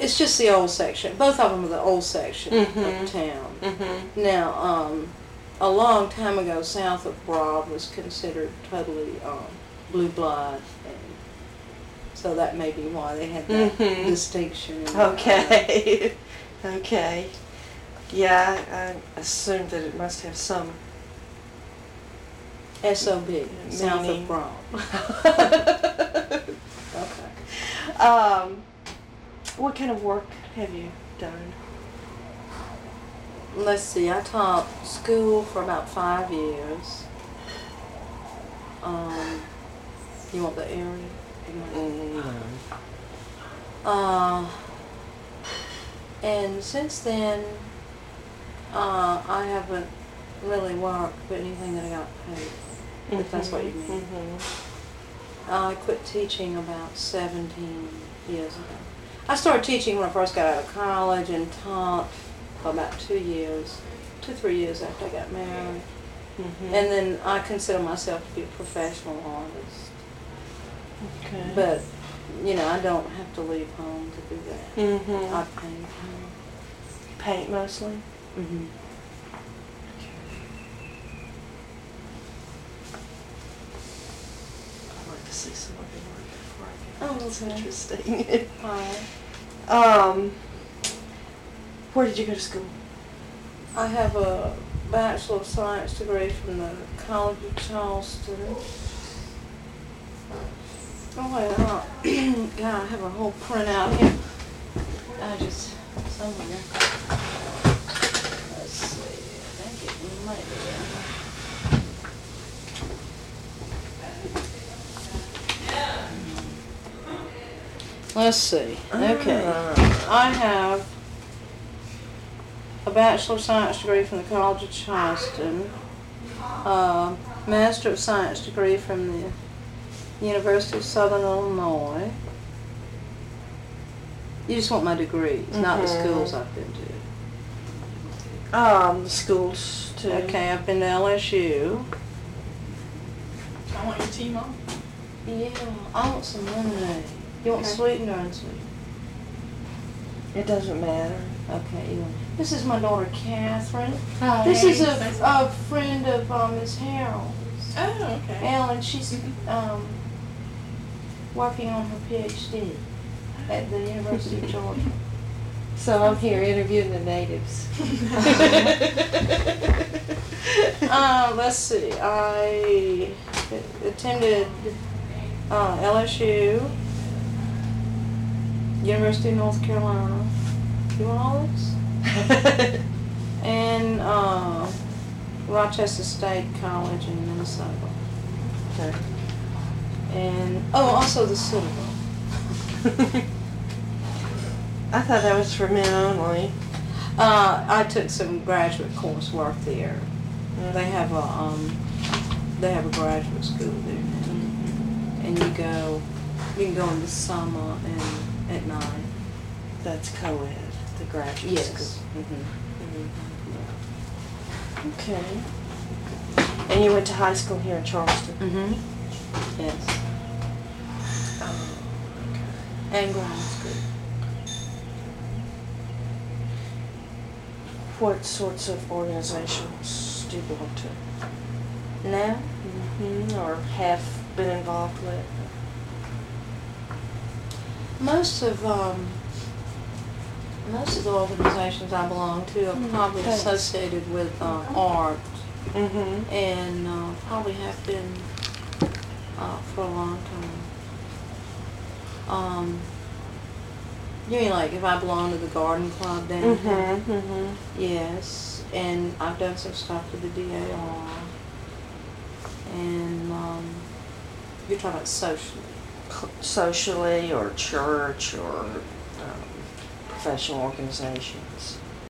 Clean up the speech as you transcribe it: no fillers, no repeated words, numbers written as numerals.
It's just the old section. Both of them are the old section of town. Now, a long time ago, south of Broad was considered totally blue blood, and so that may be why they had that distinction. Okay. Okay. Yeah, I assumed that it must have some SOB, south of meaning. Broad. Okay. What kind of work have you done? Let's see, I taught school for about 5 years. You want the area? No. And since then, I haven't really worked for anything that I got paid, if that's what you mean. I quit teaching about 17 years ago. I started teaching when I first got out of college and taught for about 3 years after I got married. And then I consider myself to be a professional artist. Okay. But, you know, I don't have to leave home to do that. I paint. Paint mostly? I'd like to see some of your work before I get Oh, It's okay. interesting. Hi. Where did you go to school? I have a Bachelor of Science degree from the College of Charleston. Oh, wait, God, I have a whole printout here. Somewhere. Let's see, I think it might be. Let's see, okay. I have a Bachelor of Science degree from the College of Charleston, a Master of Science degree from the University of Southern Illinois. You just want my degrees, not the schools I've been to. The schools too. Okay, I've been to LSU. I want your tea, Mom. Yeah, I want some lemonade. You want sweetened or unsweetened? It doesn't matter. Okay, this is my daughter, Catherine. Oh, This hey, is nice to- a friend of Miss Harold's. Oh, okay. Ellen, she's working on her PhD at the University of Georgia. So I'm here interviewing the natives. Let's see. I attended LSU, University of North Carolina. You want all this? And Rochester State College in Minnesota. Okay. And also the Citadel. I thought that was for men only. I took some graduate coursework there. They have a graduate school there, and you can go in the summer and at night. That's co-ed, the graduate Yes. school. Okay. And you went to high school here in Charleston? Yes. And grammar school. What sorts of organizations do you belong to? Now, Or have been involved with? most of the organizations I belong to are probably Thanks. associated with art, and probably have been for a long time. You mean like if I belong to the garden club down here? Yes, and I've done some stuff with the DAR, and you're talking about socially. Socially, or church, or professional organizations?